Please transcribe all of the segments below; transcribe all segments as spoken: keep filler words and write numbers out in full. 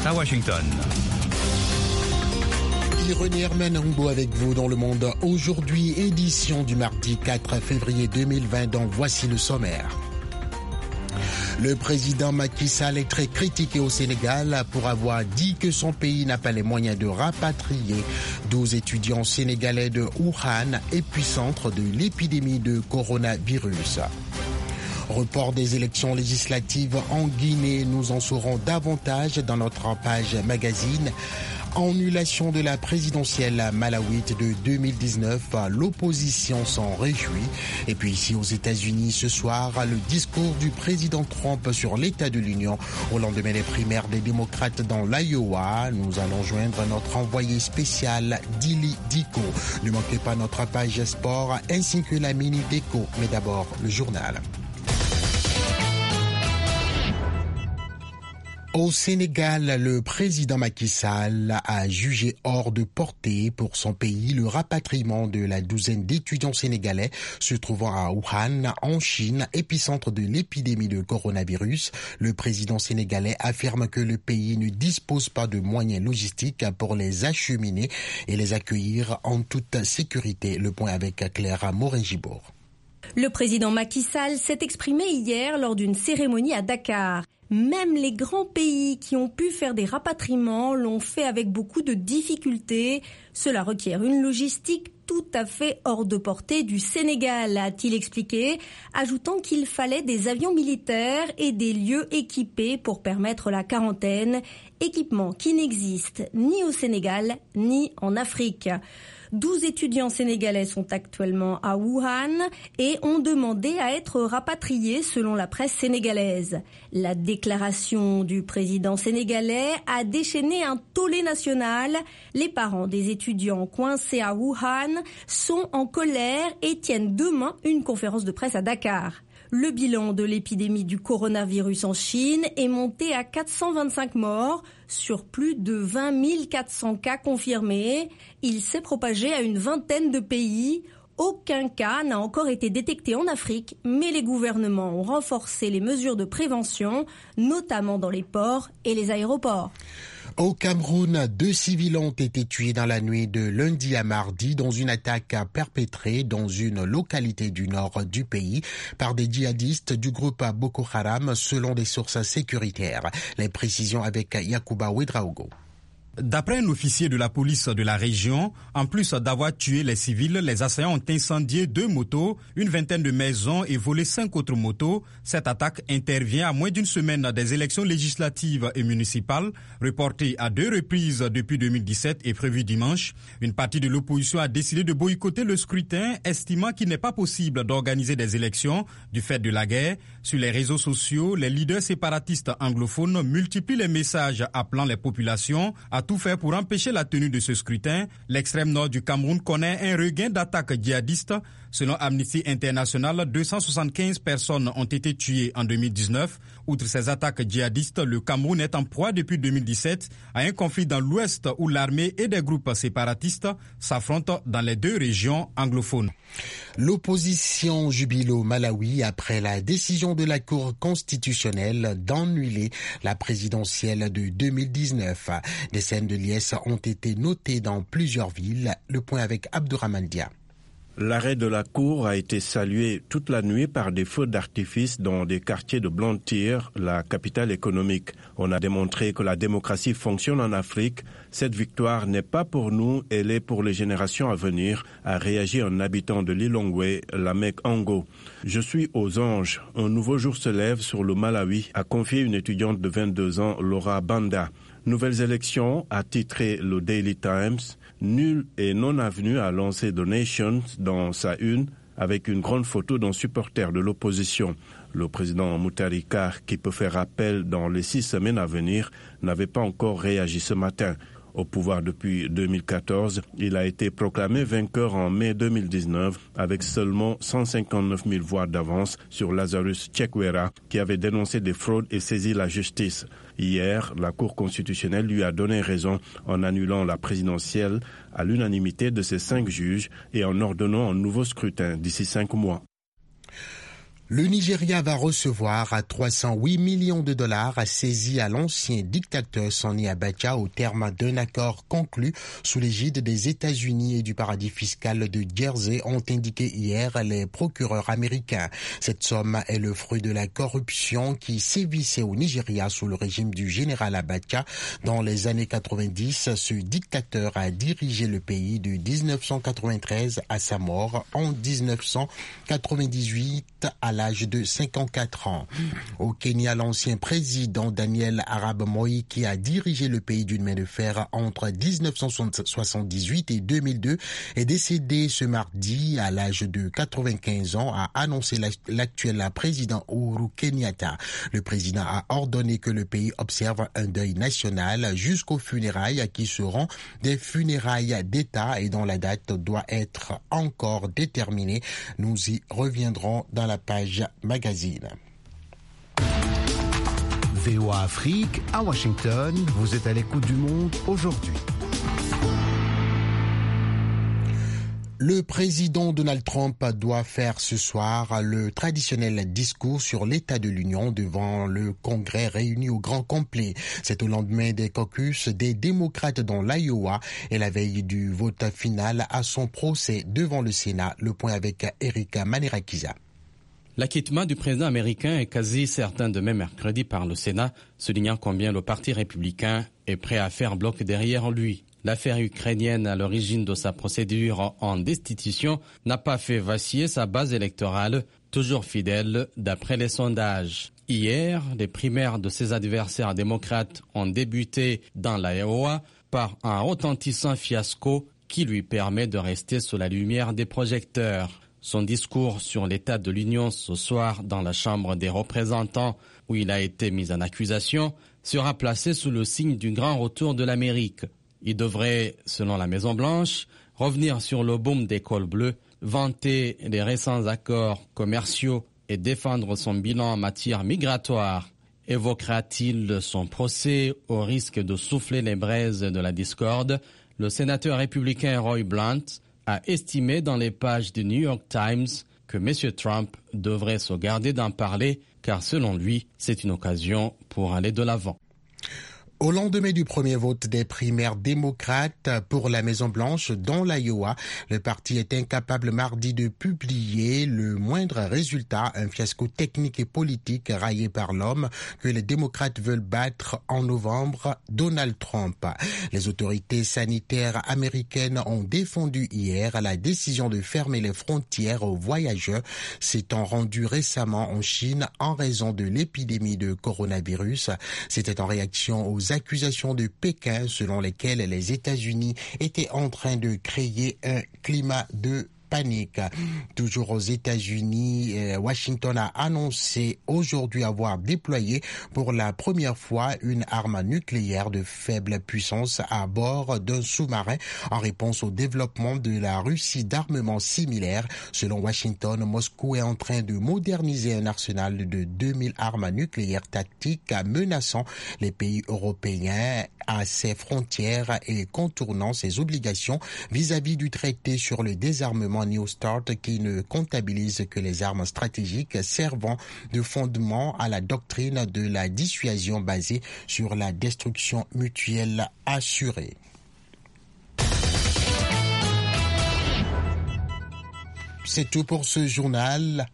à Washington. René Herman Humbo avec vous dans le monde aujourd'hui, édition du mardi quatre février deux mille vingt, donc voici le sommaire. Le président Macky Sall est très critiqué au Sénégal pour avoir dit que son pays n'a pas les moyens de rapatrier douze étudiants sénégalais de Wuhan, épicentre de l'épidémie de coronavirus. Report des élections législatives en Guinée, nous en saurons davantage dans notre page magazine. Annulation de la présidentielle malawite de deux mille dix-neuf, l'opposition s'en réjouit. Et puis ici aux États-Unis ce soir, le discours du président Trump sur l'état de l'Union au lendemain des primaires des démocrates dans l'Iowa. Nous allons joindre notre envoyé spécial Dili Diko. Ne manquez pas notre page sport ainsi que la mini déco. Mais d'abord le journal. Au Sénégal, le président Macky Sall a jugé hors de portée pour son pays le rapatriement de la douzaine d'étudiants sénégalais se trouvant à Wuhan, en Chine, épicentre de l'épidémie de coronavirus. Le président sénégalais affirme que le pays ne dispose pas de moyens logistiques pour les acheminer et les accueillir en toute sécurité. Le point avec Claire Morin-Gibour. Le président Macky Sall s'est exprimé hier lors d'une cérémonie à Dakar. Même les grands pays qui ont pu faire des rapatriements l'ont fait avec beaucoup de difficultés. Cela requiert une logistique tout à fait hors de portée du Sénégal, a-t-il expliqué, ajoutant qu'il fallait des avions militaires et des lieux équipés pour permettre la quarantaine, équipement qui n'existe ni au Sénégal ni en Afrique. douze étudiants sénégalais sont actuellement à Wuhan et ont demandé à être rapatriés selon la presse sénégalaise. La déclaration du président sénégalais a déchaîné un tollé national. Les parents des étudiants coincés à Wuhan sont en colère et tiennent demain une conférence de presse à Dakar. Le bilan de l'épidémie du coronavirus en Chine est monté à quatre cent vingt-cinq morts sur plus de vingt mille quatre cents cas confirmés. Il s'est propagé à une vingtaine de pays. Aucun cas n'a encore été détecté en Afrique, mais les gouvernements ont renforcé les mesures de prévention, notamment dans les ports et les aéroports. Au Cameroun, deux civils ont été tués dans la nuit de lundi à mardi dans une attaque perpétrée dans une localité du nord du pays par des djihadistes du groupe Boko Haram selon des sources sécuritaires. Les précisions avec Yacouba Ouedraogo. D'après un officier de la police de la région, en plus d'avoir tué les civils, les assaillants ont incendié deux motos, une vingtaine de maisons et volé cinq autres motos. Cette attaque intervient à moins d'une semaine des élections législatives et municipales, reportées à deux reprises depuis deux mille dix-sept et prévues dimanche. Une partie de l'opposition a décidé de boycotter le scrutin, estimant qu'il n'est pas possible d'organiser des élections du fait de la guerre. Sur les réseaux sociaux, les leaders séparatistes anglophones multiplient les messages appelant les populations à tout faire pour empêcher la tenue de ce scrutin. L'extrême nord du Cameroun connaît un regain d'attaques djihadistes. Selon Amnesty International, deux cent soixante-quinze personnes ont été tuées en deux mille dix-neuf. Outre ces attaques djihadistes, le Cameroun est en proie depuis deux mille dix-sept à un conflit dans l'ouest où l'armée et des groupes séparatistes s'affrontent dans les deux régions anglophones. L'opposition jubile au Malawi après la décision de la Cour constitutionnelle d'annuler la présidentielle de deux mille dix-neuf. Des scènes de liesse ont été notées dans plusieurs villes. Le point avec Abdourahmane Dia. L'arrêt de la Cour a été salué toute la nuit par des feux d'artifice dans des quartiers de Blantyre, la capitale économique. On a démontré que la démocratie fonctionne en Afrique. Cette victoire n'est pas pour nous, elle est pour les générations à venir, a réagi un habitant de Lilongwe, Lamek Ango. Je suis aux anges. Un nouveau jour se lève sur le Malawi, a confié une étudiante de vingt-deux ans, Laura Banda. Nouvelles élections, a titré le Daily Times. Nul et non avenu a lancé The Nation dans sa une avec une grande photo d'un supporter de l'opposition. Le président Mutharika, qui peut faire appel dans les six semaines à venir, n'avait pas encore réagi ce matin. Au pouvoir depuis deux mille quatorze, il a été proclamé vainqueur en mai deux mille dix-neuf avec seulement cent cinquante-neuf mille voix d'avance sur Lazarus Chakwera qui avait dénoncé des fraudes et saisi la justice. Hier, la Cour constitutionnelle lui a donné raison en annulant la présidentielle à l'unanimité de ses cinq juges et en ordonnant un nouveau scrutin d'ici cinq mois. Le Nigeria va recevoir trois cent huit millions de dollars saisis à l'ancien dictateur Sani Abacha au terme d'un accord conclu sous l'égide des États-Unis et du paradis fiscal de Jersey, ont indiqué hier les procureurs américains. Cette somme est le fruit de la corruption qui sévissait au Nigeria sous le régime du général Abacha. Dans les années quatre-vingt-dix, ce dictateur a dirigé le pays de dix-neuf cent quatre-vingt-treize à sa mort en dix-neuf cent quatre-vingt-dix-huit à l'âge de cinquante-quatre ans. Au Kenya, l'ancien président Daniel Arap Moi, qui a dirigé le pays d'une main de fer entre dix-neuf cent soixante-dix-huit et deux mille deux, est décédé ce mardi à l'âge de quatre-vingt-quinze ans, a annoncé l'actuel président Uhuru Kenyatta. Le président a ordonné que le pays observe un deuil national jusqu'aux funérailles qui seront des funérailles d'État et dont la date doit être encore déterminée. Nous y reviendrons dans la page magazine. V O A Afrique, à Washington, vous êtes à l'écoute du monde aujourd'hui. Le président Donald Trump doit faire ce soir le traditionnel discours sur l'état de l'Union devant le Congrès réuni au grand complet. C'est au lendemain des caucus des démocrates dans l'Iowa et la veille du vote final à son procès devant le Sénat. Le point avec Erika Manirakiza. L'acquittement du président américain est quasi certain demain mercredi par le Sénat, soulignant combien le Parti républicain est prêt à faire bloc derrière lui. L'affaire ukrainienne à l'origine de sa procédure en destitution n'a pas fait vaciller sa base électorale, toujours fidèle d'après les sondages. Hier, les primaires de ses adversaires démocrates ont débuté dans l'Iowa par un retentissant fiasco qui lui permet de rester sous la lumière des projecteurs. Son discours sur l'état de l'Union ce soir dans la Chambre des représentants, où il a été mis en accusation, sera placé sous le signe du grand retour de l'Amérique. Il devrait, selon la Maison-Blanche, revenir sur le boom des cols bleus, vanter les récents accords commerciaux et défendre son bilan en matière migratoire. Évoquera-t-il son procès au risque de souffler les braises de la discorde? Le sénateur républicain Roy Blunt a estimé dans les pages du New York Times que M. Trump devrait se garder d'en parler car selon lui, c'est une occasion pour aller de l'avant. Au lendemain du premier vote des primaires démocrates pour la Maison-Blanche dans l'Iowa, le parti est incapable mardi de publier le moindre résultat, un fiasco technique et politique raillé par l'homme que les démocrates veulent battre en novembre, Donald Trump. Les autorités sanitaires américaines ont défendu hier la décision de fermer les frontières aux voyageurs, s'étant rendu récemment en Chine en raison de l'épidémie de coronavirus. C'était en réaction aux accusations de Pékin selon lesquelles les États-Unis étaient en train de créer un climat de panique. Toujours aux États-Unis, Washington a annoncé aujourd'hui avoir déployé pour la première fois une arme nucléaire de faible puissance à bord d'un sous-marin en réponse au développement de la Russie d'armements similaires. Selon Washington, Moscou est en train de moderniser un arsenal de deux mille armes nucléaires tactiques menaçant les pays européens à ses frontières et contournant ses obligations vis-à-vis du traité sur le désarmement New START qui ne comptabilise que les armes stratégiques servant de fondement à la doctrine de la dissuasion basée sur la destruction mutuelle assurée. C'est tout pour ce journal.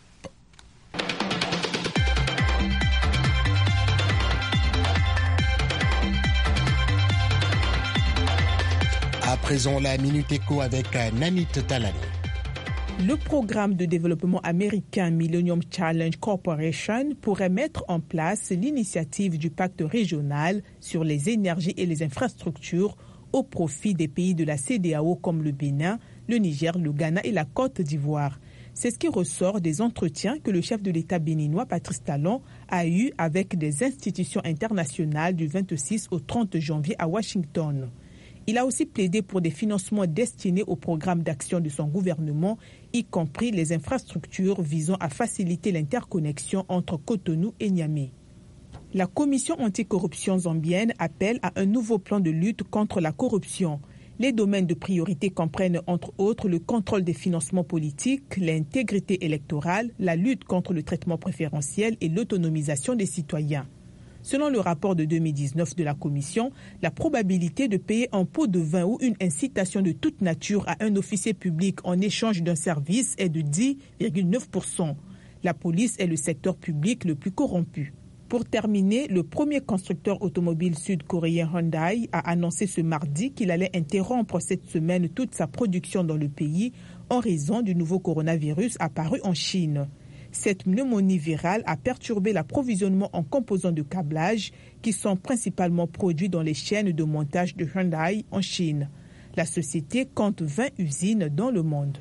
À présent, la Minute Éco avec Nanit Talani. Le programme de développement américain Millennium Challenge Corporation pourrait mettre en place l'initiative du pacte régional sur les énergies et les infrastructures au profit des pays de la C E D E A O comme le Bénin, le Niger, le Ghana et la Côte d'Ivoire. C'est ce qui ressort des entretiens que le chef de l'État béninois, Patrice Talon, a eus avec des institutions internationales du vingt-six au trente janvier à Washington. Il a aussi plaidé pour des financements destinés au programme d'action de son gouvernement, y compris les infrastructures visant à faciliter l'interconnexion entre Cotonou et Niamey. La commission anticorruption zambienne appelle à un nouveau plan de lutte contre la corruption. Les domaines de priorité comprennent entre autres le contrôle des financements politiques, l'intégrité électorale, la lutte contre le traitement préférentiel et l'autonomisation des citoyens. Selon le rapport de deux mille dix-neuf de la Commission, la probabilité de payer un pot de vin ou une incitation de toute nature à un officier public en échange d'un service est de dix virgule neuf pour cent. La police est le secteur public le plus corrompu. Pour terminer, le premier constructeur automobile sud-coréen Hyundai a annoncé ce mardi qu'il allait interrompre cette semaine toute sa production dans le pays en raison du nouveau coronavirus apparu en Chine. Cette pneumonie virale a perturbé l'approvisionnement en composants de câblage qui sont principalement produits dans les chaînes de montage de Hyundai en Chine. La société compte vingt usines dans le monde.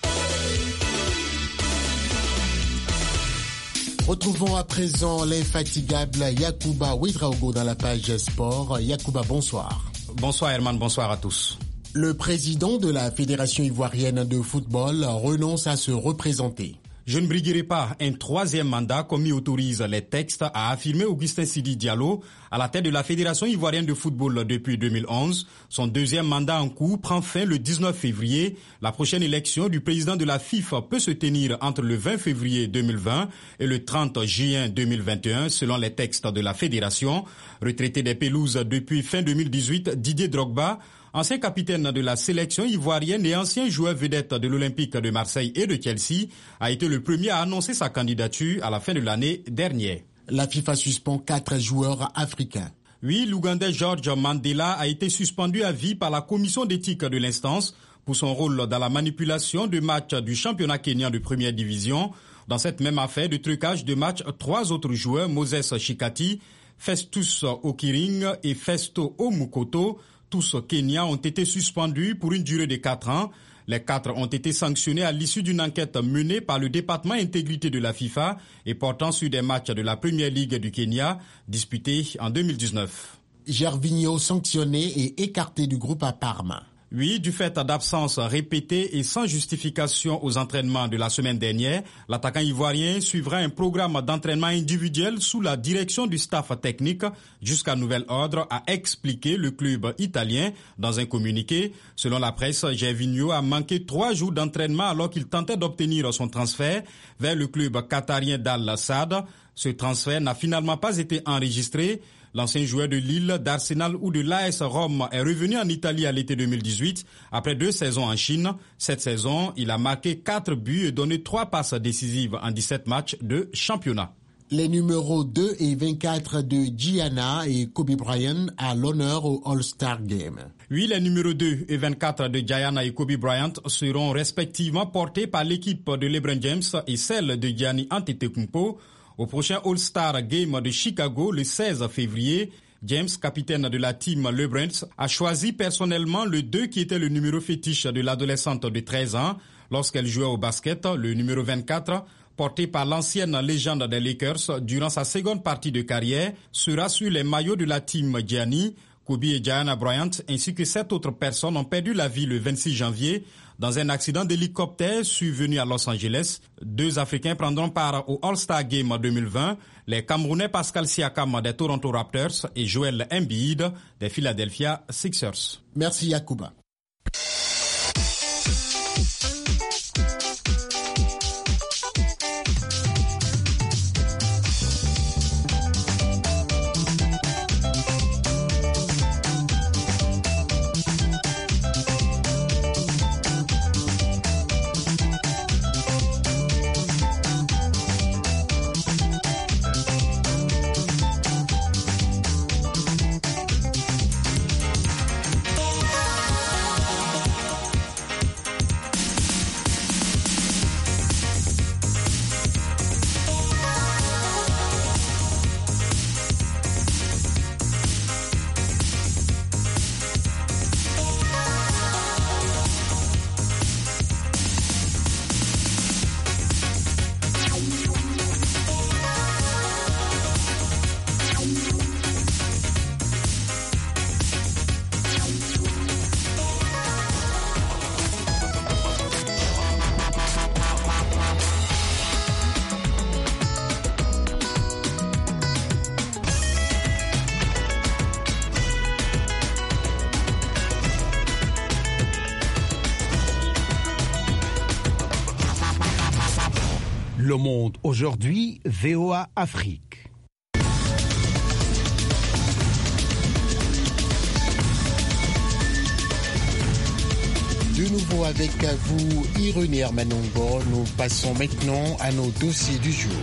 Retrouvons à présent l'infatigable Yacouba Ouedraogo dans la page sport. Yacouba, bonsoir. Bonsoir Herman, bonsoir à tous. Le président de la Fédération ivoirienne de football renonce à se représenter. Je ne briguerai pas un troisième mandat comme y autorisent les textes, a affirmé Augustin Sidi Diallo à la tête de la Fédération ivoirienne de football depuis deux mille onze. Son deuxième mandat en cours prend fin le dix-neuf février. La prochaine élection du président de la FIFA peut se tenir entre le vingt février deux mille vingt et le trente juin deux mille vingt et un selon les textes de la Fédération. Retraité des pelouses depuis fin deux mille dix-huit, Didier Drogba, ancien capitaine de la sélection ivoirienne et ancien joueur vedette de l'Olympique de Marseille et de Chelsea, a été le premier à annoncer sa candidature à la fin de l'année dernière. La FIFA suspend quatre joueurs africains. Oui, l'Ougandais George Mandela a été suspendu à vie par la commission d'éthique de l'instance pour son rôle dans la manipulation de matchs du championnat kenyan de première division. Dans cette même affaire de trucage de matchs, trois autres joueurs, Moses Chikati, Festus Okiring et Festo Omukoto, tous Kenyans, ont été suspendus pour une durée de quatre ans. Les quatre ont été sanctionnés à l'issue d'une enquête menée par le département intégrité de la FIFA et portant sur des matchs de la Première Ligue du Kenya disputés en deux mille dix-neuf. Gervinho sanctionné et écarté du groupe à Parma. Oui, du fait d'absences répétées et sans justification aux entraînements de la semaine dernière, l'attaquant ivoirien suivra un programme d'entraînement individuel sous la direction du staff technique jusqu'à nouvel ordre, a expliqué le club italien dans un communiqué. Selon la presse, Gervinho a manqué trois jours d'entraînement alors qu'il tentait d'obtenir son transfert vers le club qatarien d'Al-Sadd. Ce transfert n'a finalement pas été enregistré. L'ancien joueur de Lille, d'Arsenal ou de l'A S Rome est revenu en Italie à l'été deux mille dix-huit après deux saisons en Chine. Cette saison, il a marqué quatre buts et donné trois passes décisives en dix-sept matchs de championnat. Les numéros deux et vingt-quatre de Gianna et Kobe Bryant à l'honneur au All-Star Game. Oui, les numéros deux et vingt-quatre de Gianna et Kobe Bryant seront respectivement portés par l'équipe de LeBron James et celle de Gianni Antetokounmpo au prochain All-Star Game de Chicago le seize février. James, capitaine de la team LeBron, a choisi personnellement le deux qui était le numéro fétiche de l'adolescente de treize ans lorsqu'elle jouait au basket. Le numéro vingt-quatre, porté par l'ancienne légende des Lakers durant sa seconde partie de carrière, sera sur les maillots de la team Gianni. Kobe et Gianna Bryant ainsi que sept autres personnes ont perdu la vie le vingt-six janvier dans un accident d'hélicoptère survenu à Los Angeles. Deux Africains prendront part au All-Star Game deux mille vingt, les Camerounais Pascal Siakam des Toronto Raptors et Joel Embiid des Philadelphia Sixers. Merci Yacouba. Le Monde aujourd'hui, V O A Afrique. De nouveau avec vous, Irénée Manongo. Nous passons maintenant à nos dossiers du jour.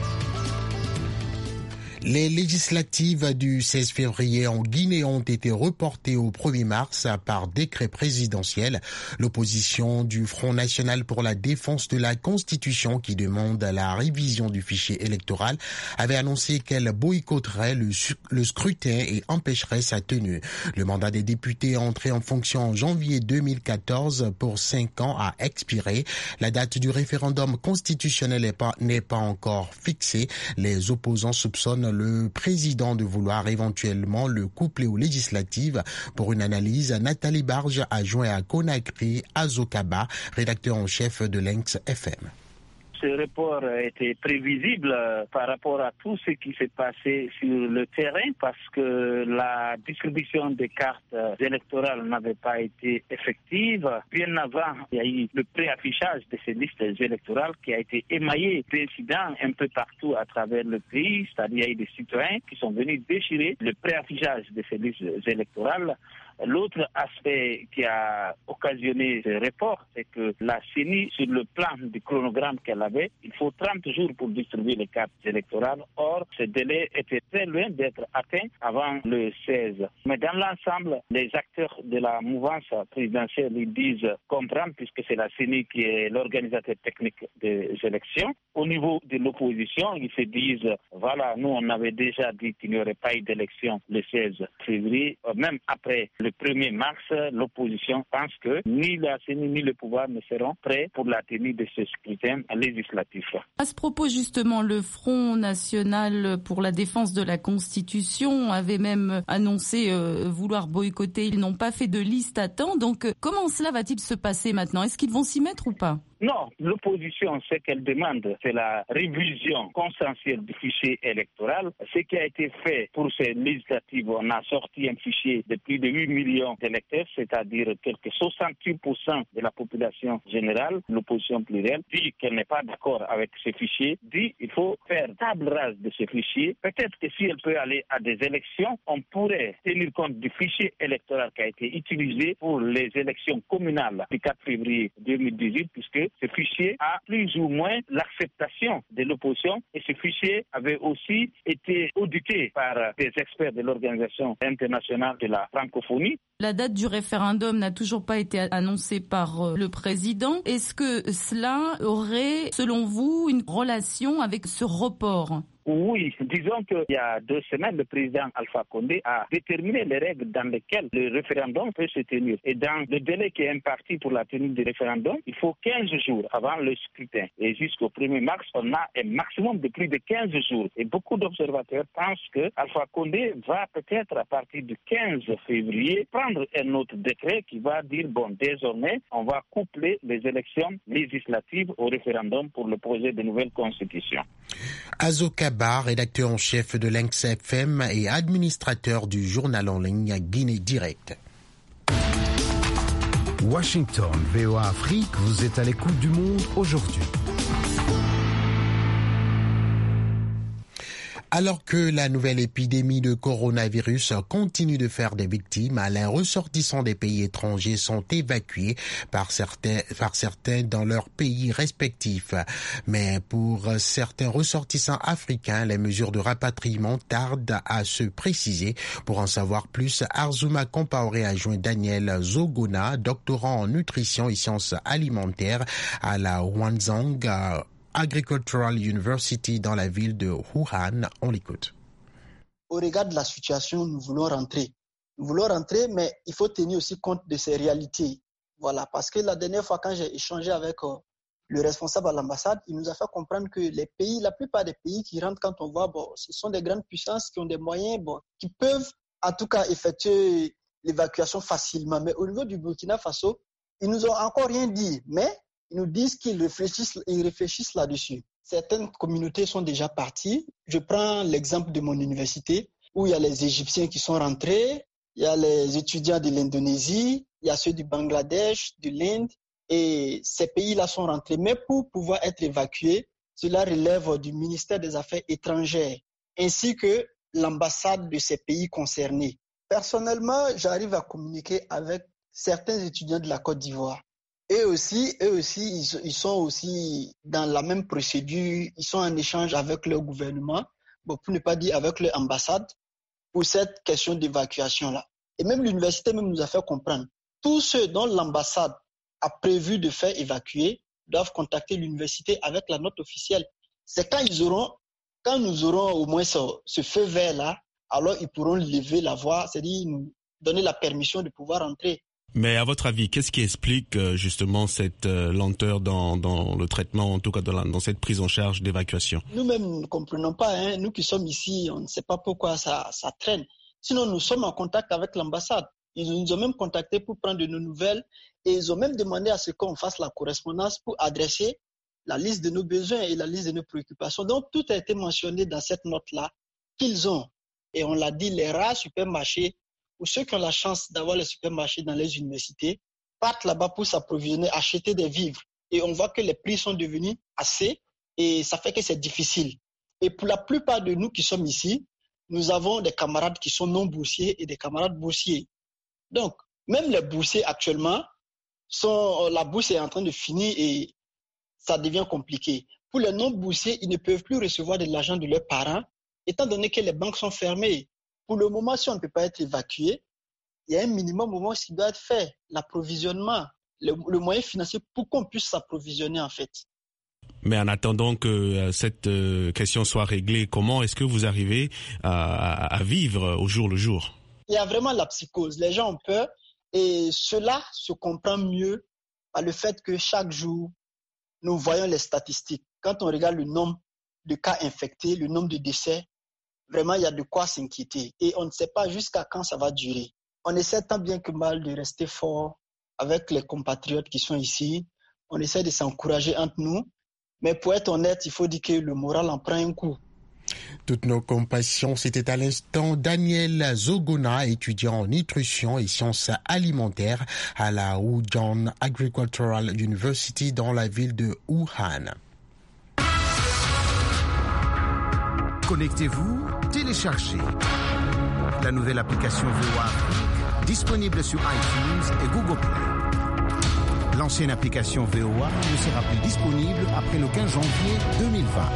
Les législatives du seize février en Guinée ont été reportées au premier mars par décret présidentiel. L'opposition du Front national pour la défense de la Constitution, qui demande la révision du fichier électoral, avait annoncé qu'elle boycotterait le, le scrutin et empêcherait sa tenue. Le mandat des députés entré en fonction en janvier deux mille quatorze pour cinq ans a expiré. La date du référendum constitutionnel n'est pas, n'est pas encore fixée. Les opposants soupçonnent le président de vouloir éventuellement le coupler aux législatives. Pour une analyse, Nathalie Barge a joint à Conakry Azokaba, rédacteur en chef de Lynx F M. Ce report était prévisible par rapport à tout ce qui s'est passé sur le terrain parce que la distribution des cartes électorales n'avait pas été effective. Bien avant, il y a eu le préaffichage de ces listes électorales qui a été émaillé d'incidents un peu partout à travers le pays. C'est-à-dire qu'il y a eu des citoyens qui sont venus déchirer le préaffichage de ces listes électorales. L'autre aspect qui a occasionné ce report, c'est que la C E N I, sur le plan du chronogramme qu'elle avait, il faut trente jours pour distribuer les cartes électorales. Or, ce délai était très loin d'être atteint avant le seize. Mais dans l'ensemble, les acteurs de la mouvance présidentielle ils disent comprendre, puisque c'est la C E N I qui est l'organisateur technique des élections. Au niveau de l'opposition, ils se disent, voilà, nous on avait déjà dit qu'il n'y aurait pas eu d'élection le seize février, même après le premier mars, l'opposition pense que ni la C E N I ni le pouvoir ne seront prêts pour la tenue de ce scrutin législatif. À ce propos, justement, le Front national pour la défense de la Constitution avait même annoncé euh, vouloir boycotter. Ils n'ont pas fait de liste à temps. Donc, euh, comment cela va-t-il se passer maintenant? Est-ce qu'ils vont s'y mettre ou pas? Non, l'opposition, ce qu'elle demande, c'est la révision consensuelle du fichier électoral. Ce qui a été fait pour ces législatives, on a sorti un fichier de plus de huit millions d'électeurs, c'est-à-dire quelque soixante-huit pour cent de la population générale. L'opposition plurielle dit qu'elle n'est pas d'accord avec ce fichier, dit qu'il faut faire table rase de ce fichier. Peut-être que si elle peut aller à des élections, on pourrait tenir compte du fichier électoral qui a été utilisé pour les élections communales du quatre février deux mille dix-huit, puisque ce fichier a plus ou moins l'acceptation de l'opposition et ce fichier avait aussi été audité par des experts de l'Organisation internationale de la francophonie. La date du référendum n'a toujours pas été annoncée par le président. Est-ce que cela aurait, selon vous, une relation avec ce report ? Oui, disons qu'il y a deux semaines, le président Alpha Condé a déterminé les règles dans lesquelles le référendum peut se tenir. Et dans le délai qui est imparti pour la tenue du référendum, il faut quinze jours avant le scrutin. Et jusqu'au premier mars, on a un maximum de plus de quinze jours. Et beaucoup d'observateurs pensent que Alpha Condé va peut-être à partir du quinze février prendre un autre décret qui va dire, bon, désormais, on va coupler les élections législatives au référendum pour le projet de nouvelle constitution. Azokaba, rédacteur en chef de Lynx F M et administrateur du journal en ligne Guinée Direct. Washington, V O A Afrique, vous êtes à l'écoute du monde aujourd'hui. Alors que la nouvelle épidémie de coronavirus continue de faire des victimes, les ressortissants des pays étrangers sont évacués par certains, par certains dans leurs pays respectifs. Mais pour certains ressortissants africains, les mesures de rapatriement tardent à se préciser. Pour en savoir plus, Arzuma Compaoré a joint Daniel Zogona, doctorant en nutrition et sciences alimentaires à la Huanzhang Agricultural University dans la ville de Wuhan. On l'écoute. Au regard de la situation, nous voulons rentrer. Nous voulons rentrer, mais il faut tenir aussi compte de ces réalités. Voilà, parce que la dernière fois, quand j'ai échangé avec euh, le responsable à l'ambassade, il nous a fait comprendre que les pays, la plupart des pays qui rentrent, quand on voit, bon, ce sont des grandes puissances qui ont des moyens, bon, qui peuvent en tout cas effectuer l'évacuation facilement. Mais au niveau du Burkina Faso, ils nous ont encore rien dit, mais ils nous disent qu'ils réfléchissent, ils réfléchissent là-dessus. Certaines communautés sont déjà parties. Je prends l'exemple de mon université où il y a les Égyptiens qui sont rentrés, il y a les étudiants de l'Indonésie, il y a ceux du Bangladesh, de l'Inde, et ces pays-là sont rentrés. Mais pour pouvoir être évacués, cela relève du ministère des Affaires étrangères, ainsi que l'ambassade de ces pays concernés. Personnellement, j'arrive à communiquer avec certains étudiants de la Côte d'Ivoire. Eux aussi, eux aussi, ils sont aussi dans la même procédure, ils sont en échange avec leur gouvernement, bon, pour ne pas dire avec leur ambassade, pour cette question d'évacuation-là. Et même l'université même nous a fait comprendre, tous ceux dont l'ambassade a prévu de faire évacuer doivent contacter l'université avec la note officielle. C'est quand ils auront, quand nous aurons au moins ce, ce feu vert-là, alors ils pourront lever la voie, c'est-à-dire nous donner la permission de pouvoir entrer. Mais à votre avis, qu'est-ce qui explique justement cette lenteur dans, dans le traitement, en tout cas dans, la, dans cette prise en charge d'évacuation? Nous-mêmes, nous ne comprenons pas. Hein. Nous qui sommes ici, on ne sait pas pourquoi ça, ça traîne. Sinon, nous sommes en contact avec l'ambassade. Ils nous ont même contactés pour prendre de nos nouvelles et ils ont même demandé à ce qu'on fasse la correspondance pour adresser la liste de nos besoins et la liste de nos préoccupations. Donc, tout a été mentionné dans cette note-là qu'ils ont. Et on l'a dit, les rares supermarchés ou ceux qui ont la chance d'avoir les supermarchés dans les universités partent là-bas pour s'approvisionner, acheter des vivres. Et on voit que les prix sont devenus assez et ça fait que c'est difficile. Et pour la plupart de nous qui sommes ici, nous avons des camarades qui sont non boursiers et des camarades boursiers. Donc, même les boursiers actuellement, sont, la bourse est en train de finir et ça devient compliqué. Pour les non boursiers, ils ne peuvent plus recevoir de l'argent de leurs parents, étant donné que les banques sont fermées. Pour le moment, si on ne peut pas être évacué, il y a un minimum au moment qui doit être fait, l'approvisionnement, le, le moyen financier pour qu'on puisse s'approvisionner en fait. Mais en attendant que euh, cette euh, question soit réglée, comment est-ce que vous arrivez à, à vivre au jour le jour? Il y a vraiment la psychose. Les gens ont peur et cela se comprend mieux par le fait que chaque jour, nous voyons les statistiques. Quand on regarde le nombre de cas infectés, le nombre de décès, vraiment, il y a de quoi s'inquiéter. Et on ne sait pas jusqu'à quand ça va durer. On essaie tant bien que mal de rester fort avec les compatriotes qui sont ici. On essaie de s'encourager entre nous. Mais pour être honnête, il faut dire que le moral en prend un coup. Toutes nos compassions, c'était à l'instant Daniel Zogona, étudiant en nutrition et sciences alimentaires à la Wujian Agricultural University dans la ville de Wuhan. Connectez-vous, téléchargez la nouvelle application V O A Afrique, disponible sur iTunes et Google Play. L'ancienne application V O A ne sera plus disponible après le quinze janvier deux mille vingt.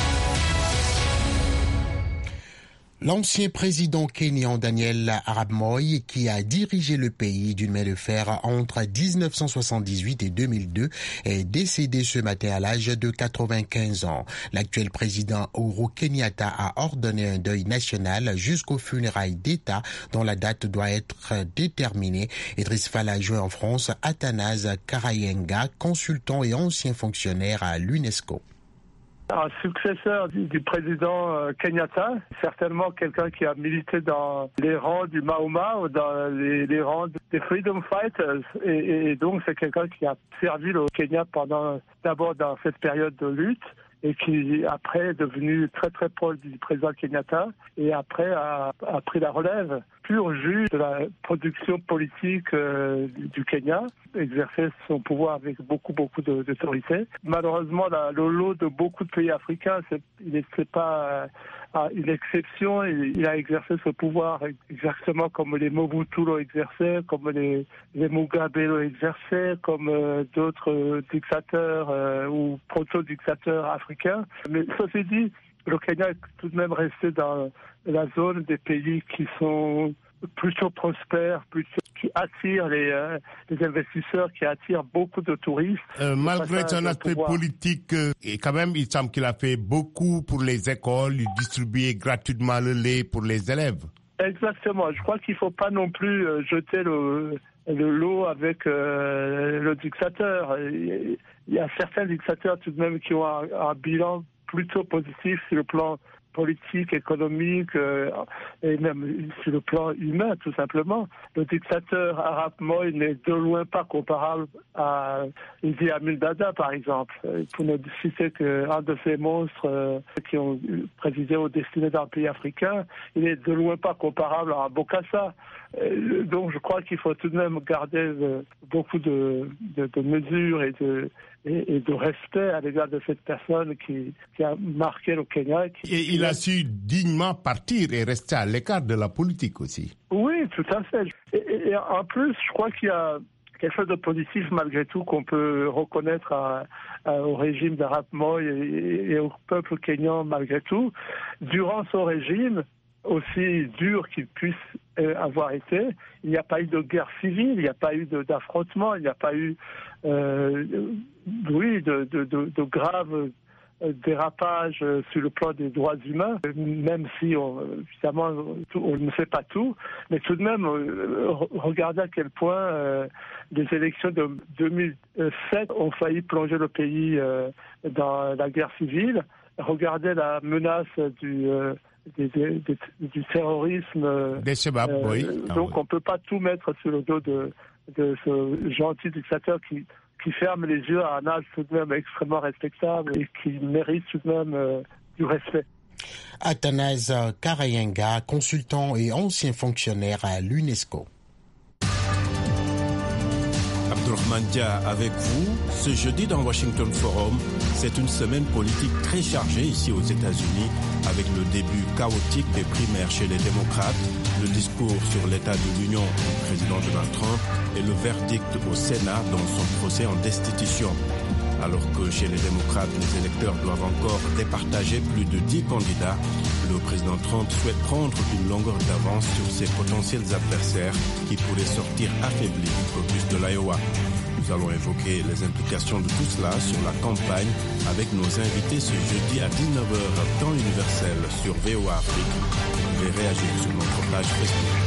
L'ancien président kényan Daniel Arap Moi, qui a dirigé le pays d'une main de fer entre dix-neuf cent soixante-dix-huit et deux mille deux, est décédé ce matin à l'âge de quatre-vingt-quinze ans. L'actuel président Uhuru Kenyatta a ordonné un deuil national jusqu'aux funérailles d'État dont la date doit être déterminée. Idriss Fall a joué en France Athanase Karayenga, consultant et ancien fonctionnaire à l'UNESCO. Un successeur du, du président euh, Kenyatta, certainement quelqu'un qui a milité dans les rangs du Maoma ou dans les, les rangs des Freedom Fighters. Et, et donc c'est quelqu'un qui a servi le Kenya pendant, d'abord dans cette période de lutte, et qui après est devenu très très proche du président Kenyatta et après a, a pris la relève pur jus de la production politique euh, du Kenya, exerçait son pouvoir avec beaucoup beaucoup de, d'autorité. Malheureusement, la, le lot de beaucoup de pays africains, c'est, il n'était pas euh, une exception. Il, il a exercé ce pouvoir exactement comme les Mobutu l'ont exercé, comme les, les Mugabe l'ont exercé, comme euh, d'autres euh, dictateurs euh, ou proto-dictateurs africains. Mais ceci dit, le Kenya est tout de même resté dans la zone des pays qui sont plutôt prospères, plutôt, qui attirent les, euh, les investisseurs, qui attirent beaucoup de touristes. Euh, malgré son aspect politique, euh, et quand même, il semble qu'il a fait beaucoup pour les écoles, il distribuait gratuitement le lait pour les élèves. Exactement. Je crois qu'il ne faut pas non plus euh, jeter le, le lot avec euh, le dictateur. Il y a certains dictateurs tout de même qui ont un, un bilan plutôt positif sur le plan politique, économique euh, et même sur le plan humain, tout simplement. Le dictateur Arap Moi n'est de loin pas comparable à Idi Amin Dada, par exemple. Pour ne citer qu'un de ces monstres euh, qui ont présidé aux destinées d'un pays africain, il n'est de loin pas comparable à Bokassa. Euh, donc je crois qu'il faut tout de même garder euh, beaucoup de, de, de mesures et de et, et de respect à l'égard de cette personne qui, qui a marqué le Kenya. Qui, et il qui a su dignement partir et rester à l'écart de la politique aussi. Oui, tout à fait. Et, et, et en plus, je crois qu'il y a quelque chose de positif malgré tout qu'on peut reconnaître à, à, au régime d'Arap Moi et, et, et au peuple kényan malgré tout. Durant son régime, aussi dur qu'il puisse avoir été, il n'y a pas eu de guerre civile, il n'y a pas eu de, d'affrontement, il n'y a pas eu euh, oui, de, de, de, de graves dérapages sur le plan des droits humains, même si on, évidemment on ne sait pas tout, mais tout de même regardez à quel point euh, les élections de deux mille sept ont failli plonger le pays euh, dans la guerre civile. Regardez la menace du euh, Des, des, des, du terrorisme. Des Shabab, euh, oui. Donc ah, on ne peut pas tout mettre sur le dos de, de ce gentil dictateur qui, qui ferme les yeux à un âge tout de même extrêmement respectable et qui mérite tout de même euh, du respect. Athanase Karayenga, consultant et ancien fonctionnaire à l'UNESCO. Abdourahmane Dia avec vous. Ce jeudi dans Washington Forum, c'est une semaine politique très chargée ici aux États-Unis, avec le début chaotique des primaires chez les démocrates, le discours sur l'état de l'Union du président Donald Trump et le verdict au Sénat dans son procès en destitution. Alors que chez les démocrates, les électeurs doivent encore départager plus de dix candidats, le président Trump souhaite prendre une longueur d'avance sur ses potentiels adversaires qui pourraient sortir affaiblis du caucus de l'Iowa. Nous allons évoquer les implications de tout cela sur la campagne avec nos invités ce jeudi à dix-neuf heures, temps universel sur V O A Afrique. Vous pouvez réagir sur notre page Facebook.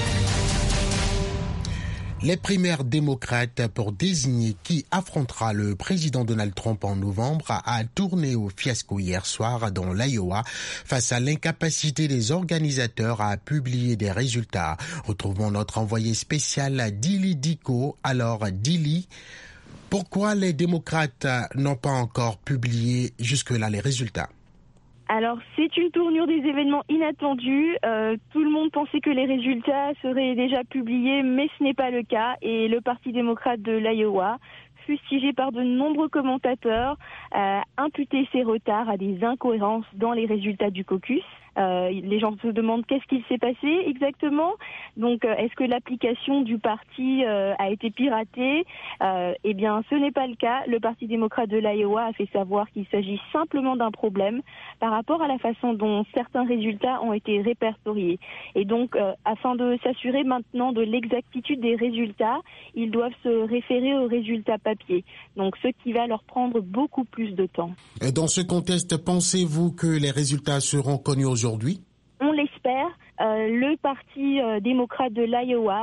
Les primaires démocrates pour désigner qui affrontera le président Donald Trump en novembre a tourné au fiasco hier soir dans l'Iowa face à l'incapacité des organisateurs à publier des résultats. Retrouvons notre envoyé spécial Dili Diko. Alors Dili, pourquoi les démocrates n'ont pas encore publié jusque-là les résultats? Alors, c'est une tournure des événements inattendus. Euh, tout le monde pensait que les résultats seraient déjà publiés, mais ce n'est pas le cas. Et le Parti démocrate de l'Iowa, fustigé par de nombreux commentateurs, a imputé ces retards à des incohérences dans les résultats du caucus. Euh, les gens se demandent qu'est-ce qu'il s'est passé exactement. Donc, euh, est-ce que l'application du parti euh, a été piratée? euh, Eh bien, ce n'est pas le cas. Le Parti démocrate de l'Iowa a fait savoir qu'il s'agit simplement d'un problème par rapport à la façon dont certains résultats ont été répertoriés. Et donc, euh, afin de s'assurer maintenant de l'exactitude des résultats, ils doivent se référer aux résultats papier. Donc, ce qui va leur prendre beaucoup plus de temps. Et dans ce contexte, pensez-vous que les résultats seront connus aujourd'hui? On l'espère. Euh, le Parti euh, démocrate de l'Iowa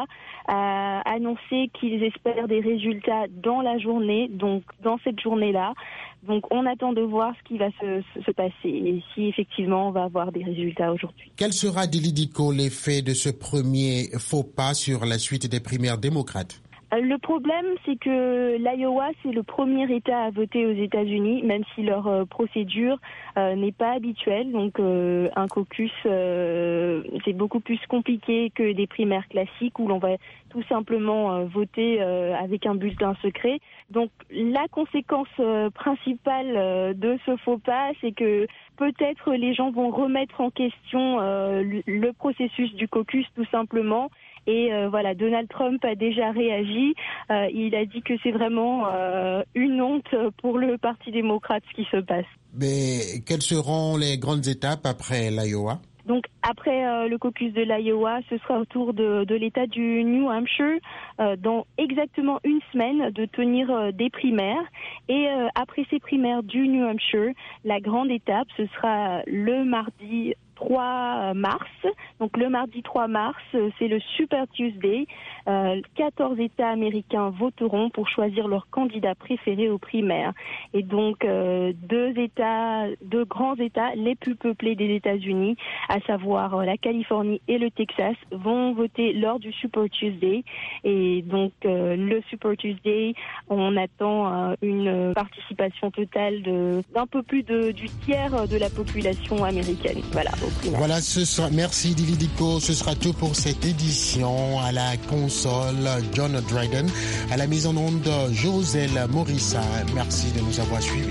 a annoncé qu'ils espèrent des résultats dans la journée, donc dans cette journée-là. Donc on attend de voir ce qui va se, se passer et si effectivement on va avoir des résultats aujourd'hui. Quel sera, Dili Diko, l'effet de ce premier faux pas sur la suite des primaires démocrates? Le problème, c'est que l'Iowa, c'est le premier État à voter aux États-Unis, même si leur euh, procédure euh, n'est pas habituelle. Donc, euh, un caucus, euh, c'est beaucoup plus compliqué que des primaires classiques où l'on va tout simplement euh, voter euh, avec un bulletin secret. Donc, la conséquence euh, principale euh, de ce faux pas, c'est que peut-être les gens vont remettre en question euh, le, le processus du caucus, tout simplement. Et euh, voilà, Donald Trump a déjà réagi. Euh, il a dit que c'est vraiment euh, une honte pour le Parti démocrate ce qui se passe. Mais quelles seront les grandes étapes après l'Iowa? Donc après euh, le caucus de l'Iowa, ce sera au tour de, de l'État du New Hampshire euh, dans exactement une semaine de tenir euh, des primaires. Et euh, après ces primaires du New Hampshire, la grande étape, ce sera le mardi trois mars. Donc le mardi trois mars, c'est le Super Tuesday. Euh, quatorze États américains voteront pour choisir leur candidat préféré aux primaires. Et donc euh, deux États, deux grands États les plus peuplés des États-Unis, à savoir euh, la Californie et le Texas, vont voter lors du Super Tuesday. Et donc euh, le Super Tuesday, on attend euh, une participation totale de d'un peu plus de, du tiers de la population américaine. Voilà. compris. Là. Voilà, ce sera, merci Dividico, ce sera tout pour cette édition. À la console, John Dryden, à la mise en onde, Joselle Morissa. Merci de nous avoir suivis.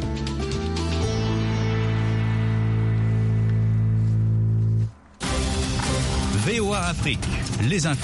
V O A Afrique, les infos.